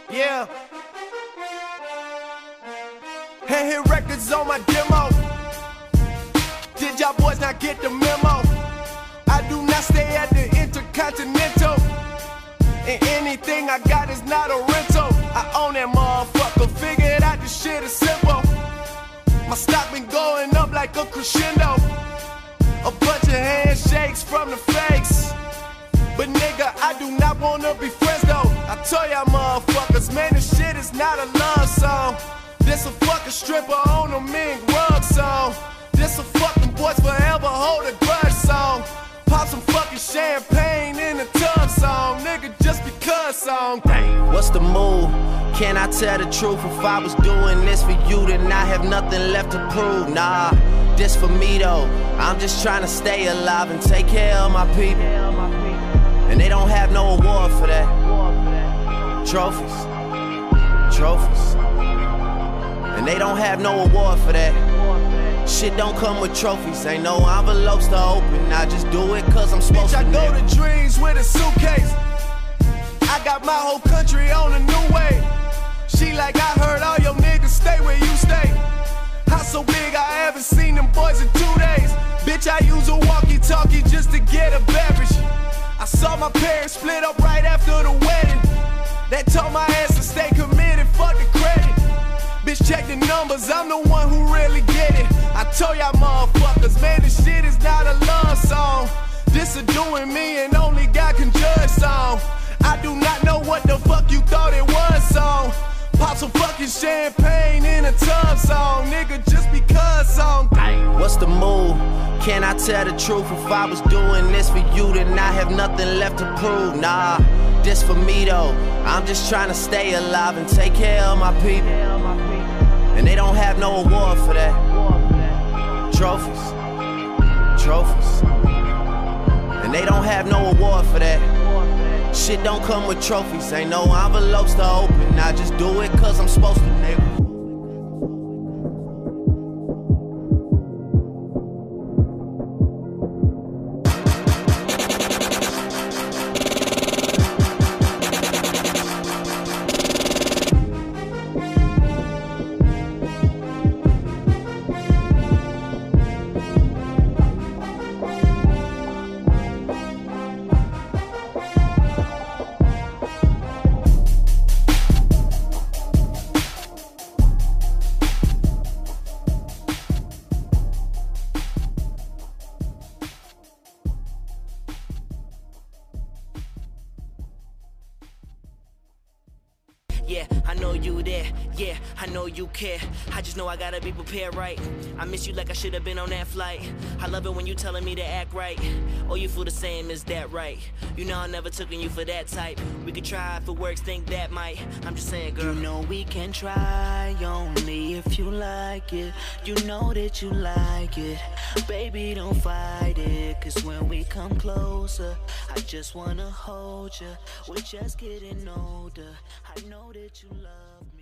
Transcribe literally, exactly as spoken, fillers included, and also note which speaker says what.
Speaker 1: Yeah. Hand hit records on my demo. Did y'all boys not get the memo? I do not stay at the Intercontinental, and anything I got is not a rental. I own that motherfucker, figured out this shit is simple. My stock been going up like a crescendo. A bunch of handshakes from the fakes, but nigga, I do not wanna be friends though. I tell y'all motherfuckers, man, this shit is not a love song. This a fucking stripper on a mink rug song. This a fucking boys forever hold a grudge song. Pop some fucking champagne in the tub song. Nigga, just because song. Dang.
Speaker 2: What's the move? Can I tell the truth? If I was doing this for you, then I have nothing left to prove. Nah, this for me though. I'm just trying to stay alive and take care of my people. And they don't have no award for that. Trophies, trophies. And they don't have no award for that. Shit don't come with trophies, ain't no envelopes to open. I just do it cause I'm supposed
Speaker 1: Bitch,
Speaker 2: to.
Speaker 1: I go to dreams with a suitcase. I got my whole country on a new way. She like, I heard all your niggas stay where you stay. House so big I haven't seen them boys in two days. Bitch, I use a walkie-talkie just to get a beverage. I saw my parents split up right after the wedding. That told my ass to stay committed, fuck the credit. Bitch, check the numbers, I'm the one who really get it. I told y'all motherfuckers, man, this shit is not a love song. This a doing me and only God can judge song. I do not know what the fuck you thought it was song. Pop some fucking champagne in a tub song. Nigga, just because song.
Speaker 2: What's the move? Can I tell the truth? If I was doing this for you, then I have nothing left to prove. Nah, this for me though. I'm just trying to stay alive and take care of my people. And they don't have no award for that. Trophies, trophies. And they don't have no award for that. Shit don't come with trophies, ain't no envelopes to open. I just do it cause I'm supposed to, nigga.
Speaker 3: Yeah, I know you there, yeah, I know you care. I just know I gotta be prepared, right? I miss you like I should've been on that flight. I love it when you telling me to act right. Oh, you feel the same, is that right? You know I never took you for that type. We could try if it works, think that might. I'm just saying, girl.
Speaker 4: You know we can try only if you like it. You know that you like it. Baby, don't fight it, cause when we come closer, I just wanna hold you. We're just getting older. I know that you love me.